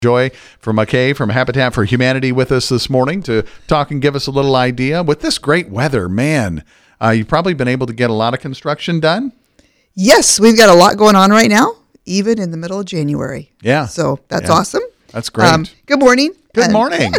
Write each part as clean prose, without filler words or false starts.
Joy from McKay from Habitat for Humanity with us this morning to talk and give us a little idea. With this great weather, man, you've probably been able to get a lot of construction done. Yes, we've got a lot going on right now, even in the middle of January. Yeah. So that's awesome. That's great. Good morning. Good morning.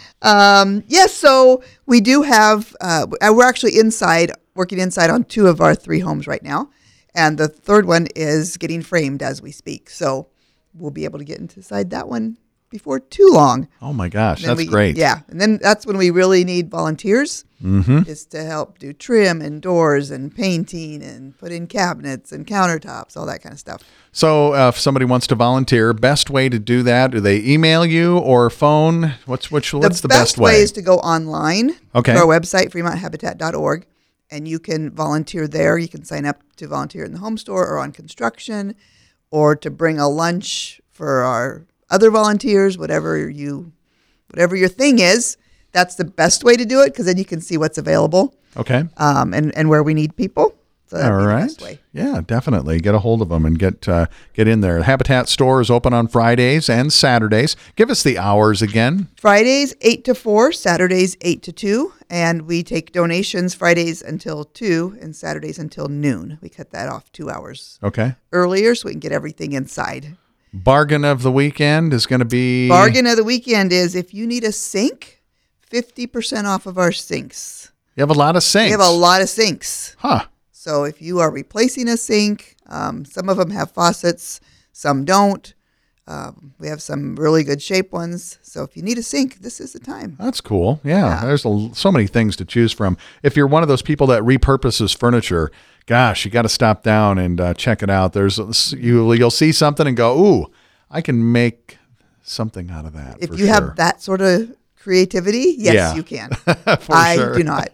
Yes, so we do have, we're actually working inside on 2 of our 3 homes right now. And the third one is getting framed as we speak. So we'll be able to get inside that one before too long. Oh my gosh, that's great. Yeah, and then that's when we really need volunteers, is to help do trim and doors and painting and put in cabinets and countertops, all that kind of stuff. So if somebody wants to volunteer, best way to do that, do they email you or phone? What's the best way? The best way is to go online to our website, fremonthabitat.org, and you can volunteer there. You can sign up to volunteer in the home store or on construction, or to bring a lunch for our other volunteers, whatever your thing is. That's the best way to do it, because then you can see what's available. Okay. And where we need people. So all right. The best way. Yeah, definitely. Get a hold of them and get in there. Habitat store is open on Fridays and Saturdays. Give us the hours again. Fridays 8 to 4, Saturdays 8 to 2, and we take donations Fridays until 2 and Saturdays until noon. We cut that off 2 hours earlier so we can get everything inside. Bargain of the weekend is going to be... Bargain of the weekend is if you need a sink, 50% off of our sinks. You have a lot of sinks. We have a lot of sinks. Huh. So if you are replacing a sink, some of them have faucets, some don't. We have some really good shape ones. So if you need a sink, this is the time. That's cool. Yeah. There's so many things to choose from. If you're one of those people that repurposes furniture, gosh, you got to stop down and check it out. You'll see something and go, ooh, I can make something out of that. If you have that sort of creativity, yes, you can. I do not.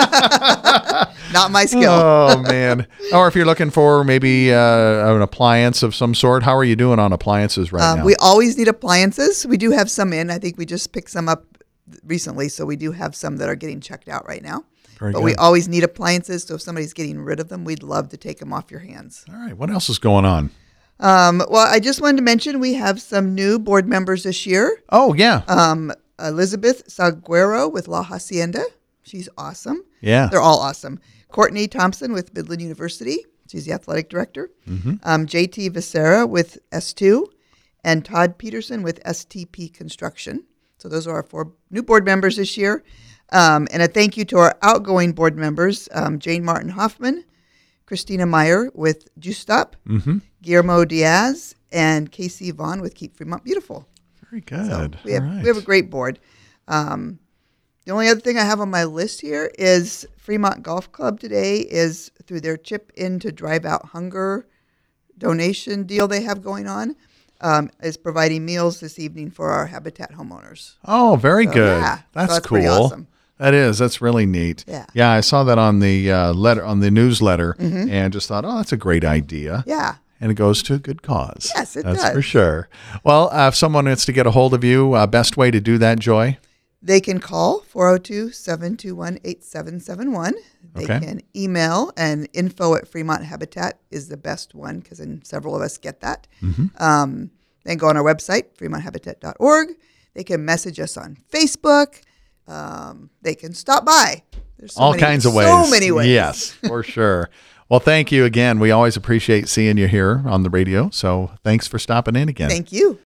Yeah. Not my skill. Oh, man. Or if you're looking for maybe an appliance of some sort, how are you doing on appliances right now? We always need appliances. We do have some in. I think we just picked some up recently, so we do have some that are getting checked out right now. Very but good. We always need appliances, so if somebody's getting rid of them, we'd love to take them off your hands. All right. What else is going on? Well, I just wanted to mention we have some new board members this year. Oh, yeah. Elizabeth Saguero with La Hacienda. She's awesome. Yeah. They're all awesome. Courtney Thompson with Midland University. She's the athletic director. JT Becerra with S2. And Todd Peterson with STP Construction. So those are our 4 new board members this year. And a thank you to our outgoing board members, Jane Martin Hoffman, Christina Meyer with Juice Stop, Guillermo Diaz, and Casey Vaughn with Keep Fremont Beautiful. Very good. So we have a great board. The only other thing I have on my list here is Fremont Golf Club today is through their Chip In to Drive Out Hunger donation deal they have going on, is providing meals this evening for our Habitat homeowners. Oh, very good. Yeah. That's so cool. Pretty awesome. That is. That's really neat. Yeah. I saw that on the newsletter, and just thought, oh, that's a great idea. Yeah. And it goes to a good cause. Yes, it does. That's does. for sure. Well, if someone wants to get a hold of you, best way to do that, Joy? They can call 402-721-8771. They can email, and info@Fremont Habitat is the best one because then several of us get that. Then go on our website, fremonthabitat.org. They can message us on Facebook. They can stop by. There's all kinds of ways. So many ways. Yes, for sure. Well, thank you again. We always appreciate seeing you here on the radio. So thanks for stopping in again. Thank you.